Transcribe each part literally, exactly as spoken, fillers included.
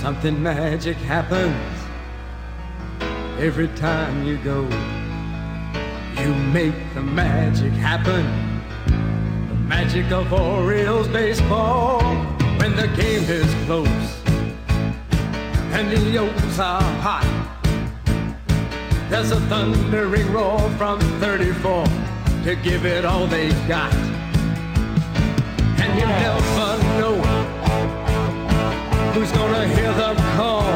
Something magic happens every time you go. You make the magic happen, the magic of Orioles baseball. When the game is close and the O's are hot, there's a thundering roar from thirty-four to give it all they've got. And you never know who's gonna hear the call.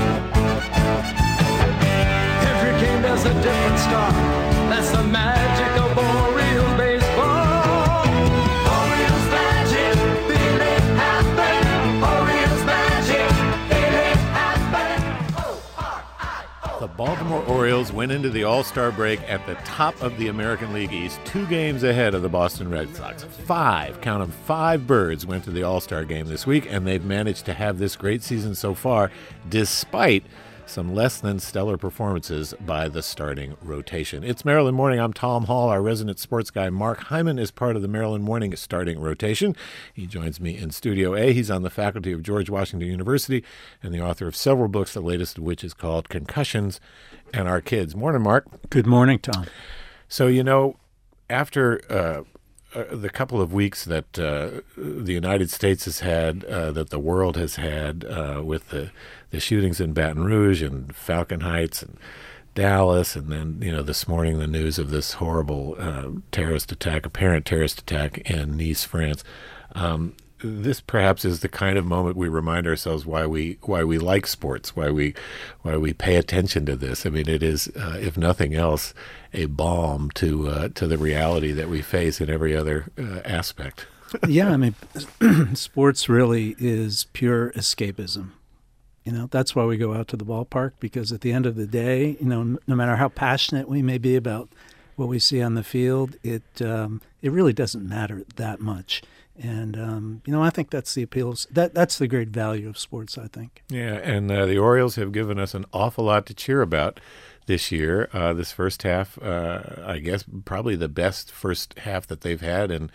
Every game there's a different start. That's the magic of Orioles baseball. Orioles magic, feel it happen. Orioles magic, feel it happen. O R I O. The Baltimore Orioles went into the All-Star break at the top of the American League East, two games ahead of the Boston Red Sox. Five, count them, five birds went to the All-Star game this week, and they've managed to have this great season so far, despite some less than stellar performances by the starting rotation. It's Maryland Morning. I'm Tom Hall. Our resident sports guy, Mark Hyman, is part of the Maryland Morning starting rotation. He joins me in Studio A. He's on the faculty of George Washington University and the author of several books, the latest of which is called Concussions and Our Kids. Morning, Mark. Good morning, Tom. So, you know, after uh, uh, the couple of weeks that uh, the United States has had, uh, that the world has had uh, with the the shootings in Baton Rouge and Falcon Heights and Dallas, and then, you know, this morning the news of this horrible uh, terrorist attack, apparent terrorist attack in Nice, France. Um, this perhaps is the kind of moment we remind ourselves why we why we like sports, why we why we pay attention to this. I mean, it is, uh, if nothing else, a balm to uh, to the reality that we face in every other uh, aspect. Yeah, I mean, sports really is pure escapism. You know, that's why we go out to the ballpark, because at the end of the day, you know, no matter how passionate we may be about what we see on the field, it um, it really doesn't matter that much. And, um, you know, I think that's the appeal. Of, that, that's the great value of sports, I think. Yeah, and uh, the Orioles have given us an awful lot to cheer about this year. Uh, this first half, uh, I guess, probably the best first half that they've had in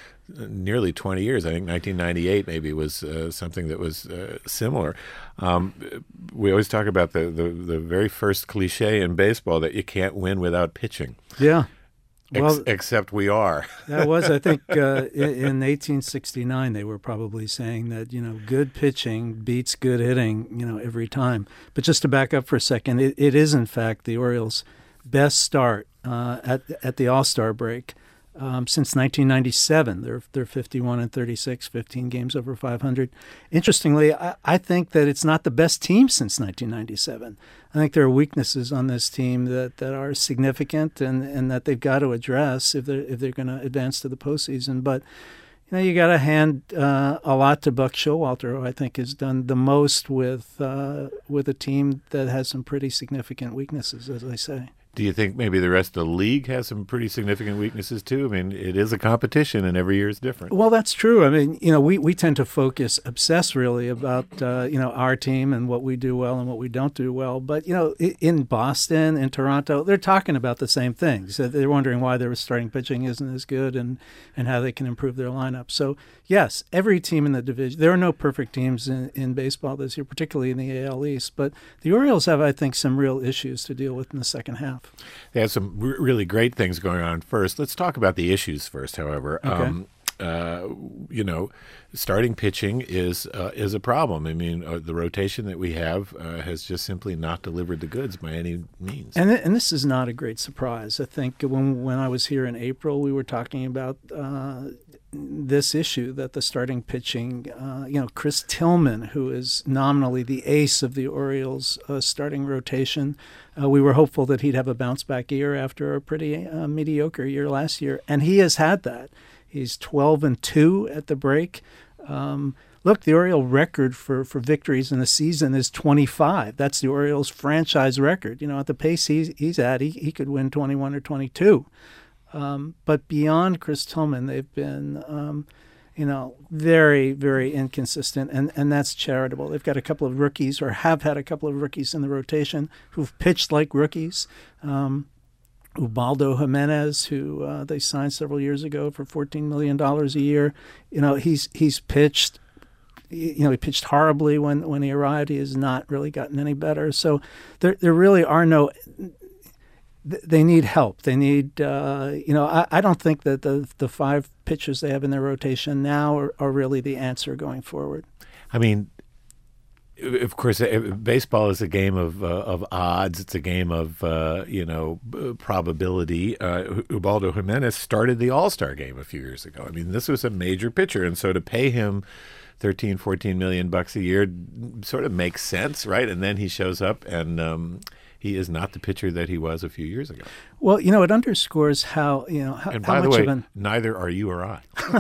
nearly twenty years. I think nineteen ninety-eight maybe was uh, something that was uh, similar. Um, we always talk about the, the, the very first cliche in baseball that you can't win without pitching. Yeah. Well, Ex- except we are. That was, I think, uh, in, in eighteen sixty-nine, they were probably saying that, you know, good pitching beats good hitting, you know, every time. But just to back up for a second, it, it is, in fact, the Orioles' best start uh, at at the All-Star break. Um, since nineteen ninety-seven, they're they're fifty-one and thirty-six, fifteen games over five hundred. Interestingly, I, I think that it's not the best team since nineteen ninety-seven. I think there are weaknesses on this team that, that are significant and, and that they've got to address if they're if they're going to advance to the postseason. But you know, you got to hand uh, a lot to Buck Showalter, who I think has done the most with uh, with a team that has some pretty significant weaknesses, as I say. Do you think maybe the rest of the league has some pretty significant weaknesses too? I mean, it is a competition, and every year is different. Well, that's true. I mean, you know, we, we tend to focus, obsess really about, uh, you know, our team and what we do well and what we don't do well. But, you know, in Boston, in Toronto, they're talking about the same things. They're wondering why their starting pitching isn't as good and, and how they can improve their lineup. So, yes, every team in the division, there are no perfect teams in, in baseball this year, particularly in the A L East. But the Orioles have, I think, some real issues to deal with in the second half. They have some r- really great things going on first. Let's talk about the issues first, however. Okay. Um, uh, you know, starting pitching is uh, is a problem. I mean, uh, the rotation that we have uh, has just simply not delivered the goods by any means. And th- and this is not a great surprise. I think when when I was here in April, we were talking about uh, this issue that the starting pitching, uh, you know, Chris Tillman, who is nominally the ace of the Orioles' uh, starting rotation, uh, we were hopeful that he'd have a bounce-back year after a pretty uh, mediocre year last year, and he has had that. He's twelve and two at the break. Um, look, the Oriole record for, for victories in the season is twenty-five. That's the Orioles' franchise record. You know, at the pace he's, he's at, he, he could win twenty-one or twenty-two. Um, but beyond Chris Tillman, they've been, um, you know, very, very inconsistent, and, and that's charitable. They've got a couple of rookies, or have had a couple of rookies in the rotation who've pitched like rookies. Um, Ubaldo Jimenez, who uh, they signed several years ago for fourteen million dollars a year, you know, he's he's pitched you know, he pitched horribly when, when he arrived. He has not really gotten any better. So there there really are no. They need help. They need, uh, you know, I, I don't think that the the five pitchers they have in their rotation now are, are really the answer going forward. I mean, of course, baseball is a game of uh, of odds. It's a game of uh, you know probability. Uh, Ubaldo Jimenez started the All-Star game a few years ago. I mean, this was a major pitcher, and so to pay him thirteen, fourteen million bucks a year sort of makes sense, right? And then he shows up and. Um, He is not the pitcher that he was a few years ago. Well, you know, it underscores how, you know, how, and how by much the way, of an... neither are you or I.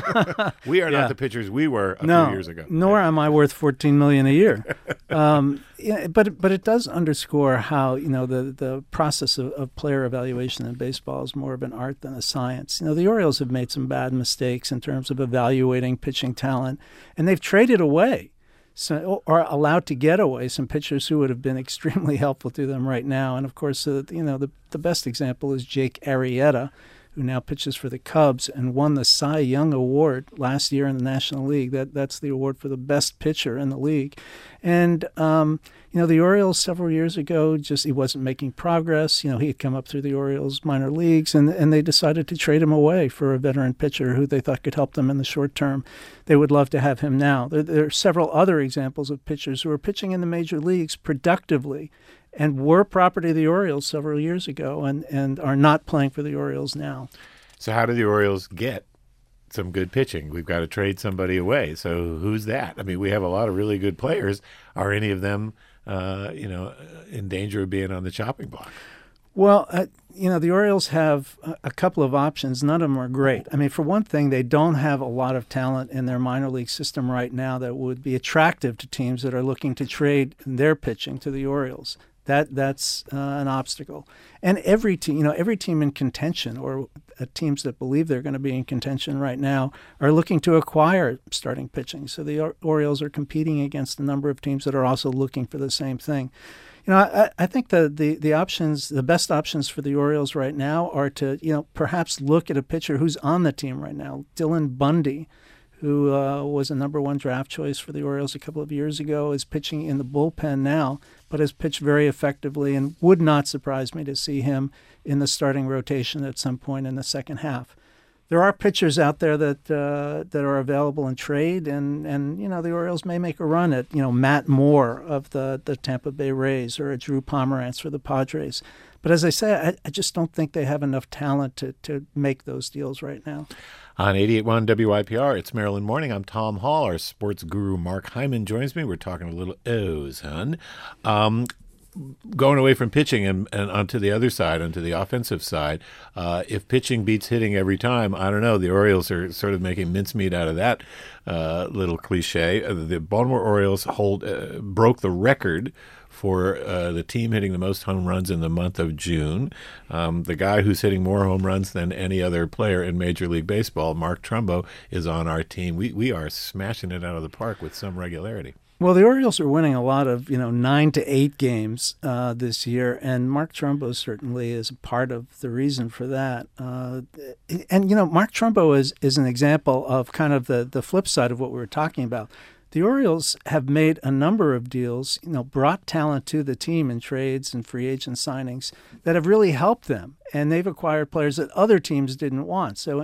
We are yeah. not the pitchers we were a no, few years ago. Nor am I worth fourteen million dollars a year. um, yeah, but but it does underscore how, you know, the, the process of, of player evaluation in baseball is more of an art than a science. You know, the Orioles have made some bad mistakes in terms of evaluating pitching talent, and they've traded away. So, or allowed to get away some pitchers who would have been extremely helpful to them right now. And, of course, uh, you know, the, the best example is Jake Arrieta, who now pitches for the Cubs and won the Cy Young Award last year in the National League. That That's the award for the best pitcher in the league. And, um, you know, the Orioles several years ago, just he wasn't making progress. You know, he had come up through the Orioles minor leagues, and, and they decided to trade him away for a veteran pitcher who they thought could help them in the short term. They would love to have him now. There, there are several other examples of pitchers who are pitching in the major leagues productively and were property of the Orioles several years ago and, and are not playing for the Orioles now. So how do the Orioles get some good pitching? We've got to trade somebody away. So who's that? I mean, we have a lot of really good players. Are any of them, uh, you know, in danger of being on the chopping block? Well, uh, you know, the Orioles have a, a couple of options. None of them are great. I mean, for one thing, they don't have a lot of talent in their minor league system right now that would be attractive to teams that are looking to trade their pitching to the Orioles. That that's uh, an obstacle. And every team, you know, every team in contention or uh, teams that believe they're going to be in contention right now are looking to acquire starting pitching. So the or- Orioles are competing against a number of teams that are also looking for the same thing. You know, I, I think the, the, the options, the best options for the Orioles right now are to, you know, perhaps look at a pitcher who's on the team right now, Dylan Bundy, who uh, was a number one draft choice for the Orioles a couple of years ago, is pitching in the bullpen now, but has pitched very effectively and would not surprise me to see him in the starting rotation at some point in the second half. There are pitchers out there that uh, that are available in trade, and, and you know the Orioles may make a run at you know Matt Moore of the, the Tampa Bay Rays or a Drew Pomerantz for the Padres. But as I say, I, I just don't think they have enough talent to, to make those deals right now. On eighty-eight point one W I P R, it's Maryland Morning. I'm Tom Hall. Our sports guru Mark Hyman joins me. We're talking a little O's-hun. Um, going away from pitching and, and onto the other side, onto the offensive side, uh, if pitching beats hitting every time, I don't know. The Orioles are sort of making mincemeat out of that uh, little cliche. Uh, the Baltimore Orioles hold uh, broke the record for uh, the team hitting the most home runs in the month of June. Um, the guy who's hitting more home runs than any other player in Major League Baseball, Mark Trumbo, is on our team. We we are smashing it out of the park with some regularity. Well, the Orioles are winning a lot of, you know, nine to eight games uh, this year, and Mark Trumbo certainly is a part of the reason for that. Uh, and, you know, Mark Trumbo is, is an example of kind of the, the flip side of what we were talking about. The Orioles have made a number of deals, you know, brought talent to the team in trades and free agent signings that have really helped them. And they've acquired players that other teams didn't want. So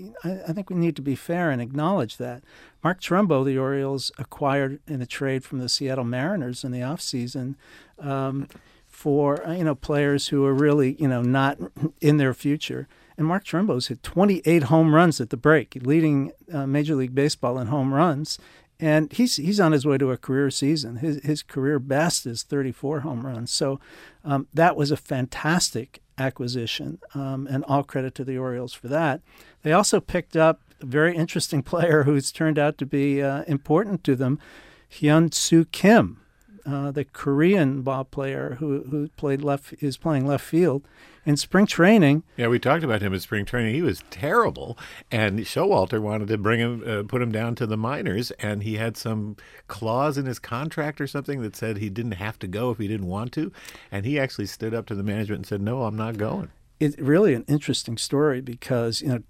I think we need to be fair and acknowledge that. Mark Trumbo, the Orioles acquired in a trade from the Seattle Mariners in the offseason um, for, you know, players who are really, you know, not in their future. And Mark Trumbo's hit twenty-eight home runs at the break, leading uh, Major League Baseball in home runs. And he's he's on his way to a career season. His his career best is thirty-four home runs. So um, that was a fantastic acquisition, um, and all credit to the Orioles for that. They also picked up a very interesting player who's turned out to be uh, important to them, Hyun-Soo Kim, uh, the Korean ball player who who played left is playing left field. In spring training, yeah, we talked about him in spring training. He was terrible, and Showalter wanted to bring him, uh, put him down to the minors, and he had some clause in his contract or something that said he didn't have to go if he didn't want to, and he actually stood up to the management and said, "No, I'm not going." It's really an interesting story because you know. T-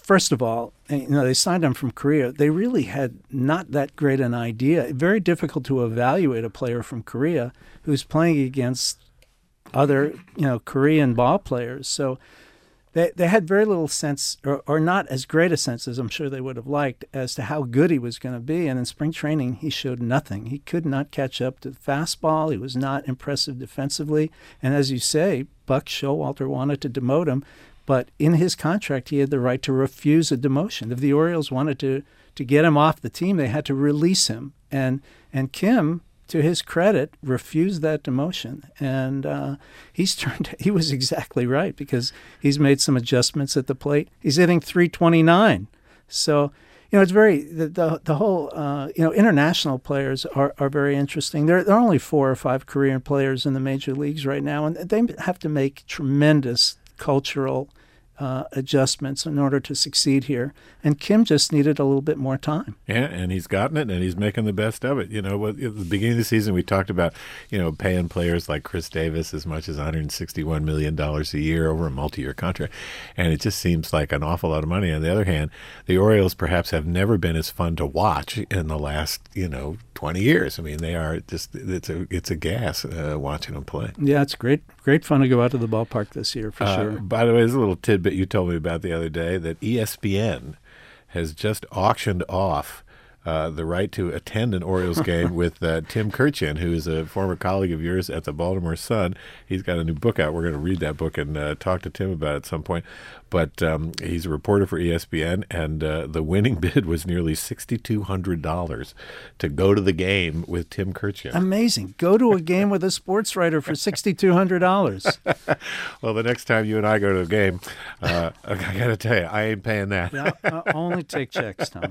first of all, you know, they signed him from Korea. They really had not that great an idea. Very difficult to evaluate a player from Korea who's playing against other, you know, Korean ball players. So they they had very little sense, or, or not as great a sense as I'm sure they would have liked, as to how good he was going to be. And in spring training, he showed nothing. He could not catch up to the fastball. He was not impressive defensively. And as you say, Buck Showalter wanted to demote him. But in his contract, he had the right to refuse a demotion. If the Orioles wanted to, to get him off the team, they had to release him. And and Kim, to his credit, refused that demotion. And uh, he's turned. He was exactly right, because he's made some adjustments at the plate. He's hitting three twenty-nine. So, you know, it's very the the, the whole uh, you know international players are, are very interesting. There there are only four or five Korean players in the major leagues right now, and they have to make tremendous cultural uh, adjustments in order to succeed here. And Kim just needed a little bit more time. Yeah, and he's gotten it, and he's making the best of it. You know, at the beginning of the season, we talked about, you know, paying players like Chris Davis as much as one hundred sixty-one million dollars a year over a multi-year contract, and it just seems like an awful lot of money. On the other hand, the Orioles perhaps have never been as fun to watch in the last, you know, twenty years. I mean, they are just, it's a it's a gas uh, watching them play. Yeah, it's great great fun to go out to the ballpark this year, for uh, sure. By the way, there's a little tidbit you told me about the other day, that E S P N has just auctioned off uh, the right to attend an Orioles game with uh, Tim Kurkjian, who is a former colleague of yours at the Baltimore Sun. He's got a new book out. We're going to read that book and uh, talk to Tim about it at some point. But um, he's a reporter for E S P N, and uh, the winning bid was nearly six thousand two hundred dollars to go to the game with Tim Kurkjian. Amazing. Go to a game with a sports writer for six thousand two hundred dollars. Well, the next time you and I go to a game, uh, I got to tell you, I ain't paying that. Yeah, I'll only take checks, Tom.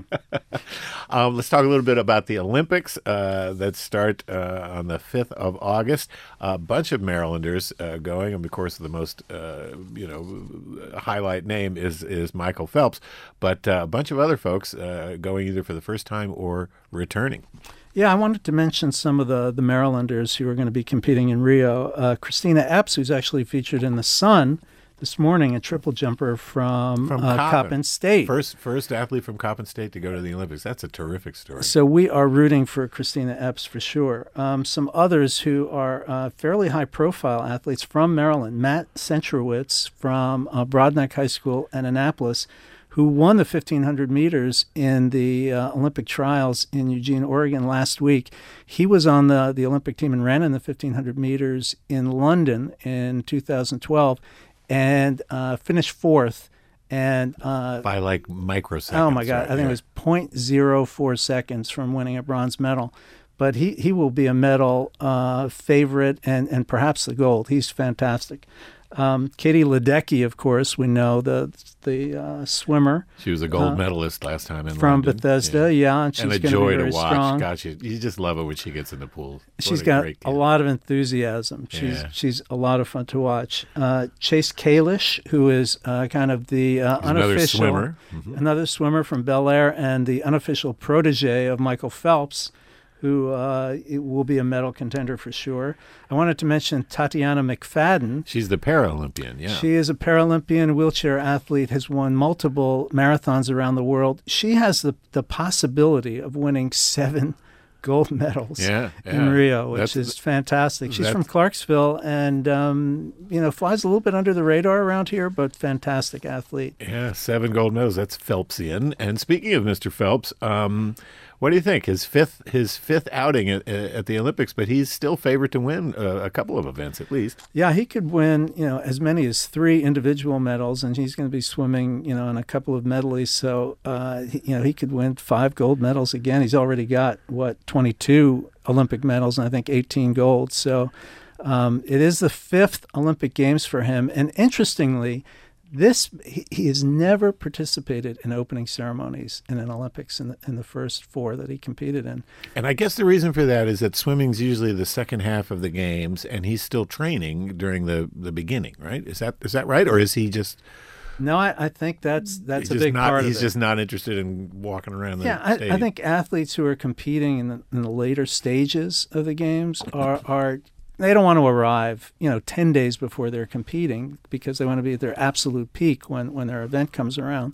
Um, let's talk a little bit about the Olympics uh, that start uh, on the fifth of August. A bunch of Marylanders uh, going, and of course, the most uh, you know highlight name is is Michael Phelps, but uh, a bunch of other folks uh, going either for the first time or returning. Yeah, I wanted to mention some of the, the Marylanders who are going to be competing in Rio. Uh, Christina Epps, who's actually featured in The Sun this morning, a triple jumper from, from uh, Coppin. Coppin State. First first athlete from Coppin State to go to the Olympics. That's a terrific story. So we are rooting for Christina Epps for sure. Um, some others who are uh, fairly high-profile athletes from Maryland. Matt Centrowitz from uh, Broadneck High School in Annapolis, who won the fifteen hundred meters in the uh, Olympic trials in Eugene, Oregon last week. He was on the, the Olympic team and ran in the fifteen hundred meters in London in two thousand twelve. And uh, finished fourth, and uh, by like microseconds. Oh my God! Right? I think yeah. it was zero point zero four seconds from winning a bronze medal. But he, he will be a medal uh, favorite, and, and perhaps the gold. He's fantastic. Um, Katie Ledecky, of course, we know the the uh, swimmer. She was a gold uh, medalist last time in from London. Bethesda, yeah, yeah and she's and a going to joy be very to watch. strong. God, you, you just love it when she gets in the pool. What She's a got great a kid. lot of enthusiasm. She's Yeah. she's a lot of fun to watch. Uh, Chase Kalish, who is uh, kind of the uh, He's another unofficial swimmer. Mhm. another swimmer from Bel Air, and the unofficial protege of Michael Phelps, who uh, it will be a medal contender for sure. I wanted to mention Tatiana McFadden. She's the Paralympian, yeah. She is a Paralympian wheelchair athlete, has won multiple marathons around the world. She has the, the possibility of winning seven gold medals Yeah, in yeah. Rio, which That's- is fantastic. She's that's- from Clarksville and, um, you know, flies a little bit under the radar around here, but fantastic athlete. Yeah, seven gold medals. That's Phelpsian. And speaking of Mister Phelps, um, what do you think? His fifth his fifth outing at, at the Olympics, but he's still favored to win a, a couple of events at least. Yeah, he could win, you know, as many as three individual medals, and he's going to be swimming, you know, in a couple of medleys. So, uh, he, you know, he could win five gold medals again. He's already got, what, twenty-two Olympic medals and I think eighteen gold. So um, it is the fifth Olympic Games for him. And interestingly, This he, he has never participated in opening ceremonies in an Olympics in the, in the first four that he competed in. And I guess the reason for that is that swimming's usually the second half of the games, and he's still training during the, the beginning, right? Is that is that right, or is he just? No, I, I think that's that's he's a just big not, part of it. He's just not interested in walking around the yeah, I, stadium. I think athletes who are competing in the, in the later stages of the games are are. They don't want to arrive, you know, ten days before they're competing because they want to be at their absolute peak when, when their event comes around.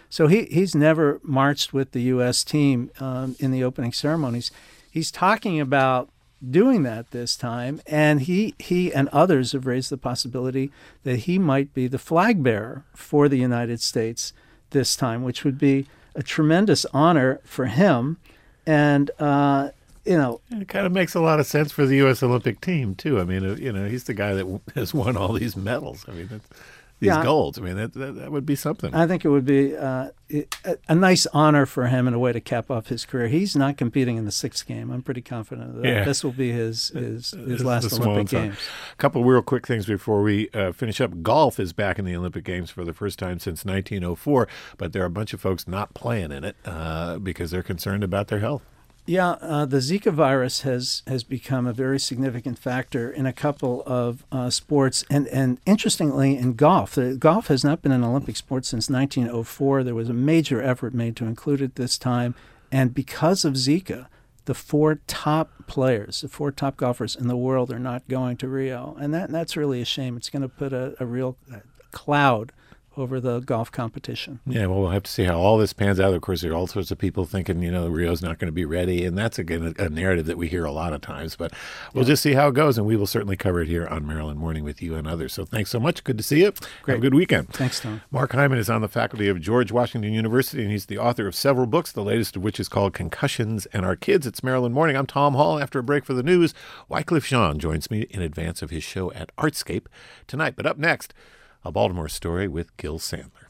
So he, he's never marched with the U S team um, in the opening ceremonies. He's talking about doing that this time, and he, he and others have raised the possibility that he might be the flag bearer for the United States this time, which would be a tremendous honor for him. And, uh, you know, And it kind of makes a lot of sense for the U S Olympic team, too. I mean, uh, you know, he's the guy that w- has won all these medals. I mean, that's, these Yeah. golds. I mean, that, that that would be something. I think it would be uh, a, a nice honor for him in a way to cap off his career. He's not competing in the sixth game. I'm pretty confident of that. Yeah. This will be his his, This his is last the swan Olympic song. Games. A couple of real quick things before we uh, finish up. Golf is back in the Olympic Games for the first time since nineteen oh four, but there are a bunch of folks not playing in it uh, because they're concerned about their health. Yeah, uh, the Zika virus has, has become a very significant factor in a couple of uh, sports. And, and interestingly, in golf, the, golf has not been an Olympic sport since nineteen oh four. There was a major effort made to include it this time. And because of Zika, the four top players, the four top golfers in the world are not going to Rio. And that that's really a shame. It's going to put a, a real cloud over the golf competition. Yeah, well, we'll have to see how all this pans out. Of course, there are all sorts of people thinking, you know, Rio's not going to be ready, and that's, again, a, a narrative that we hear a lot of times. But we'll yeah. just see how it goes, and we will certainly cover it here on Maryland Morning with you and others. So thanks so much. Good to see you. Great. Have a good weekend. Thanks, Tom. Mark Hyman is on the faculty of George Washington University, and he's the author of several books, the latest of which is called Concussions and Our Kids. It's Maryland Morning. I'm Tom Hall. After a break for the news, Wycliffe Jean joins me in advance of his show at Artscape tonight. But up next, a Baltimore story with Gil Sandler.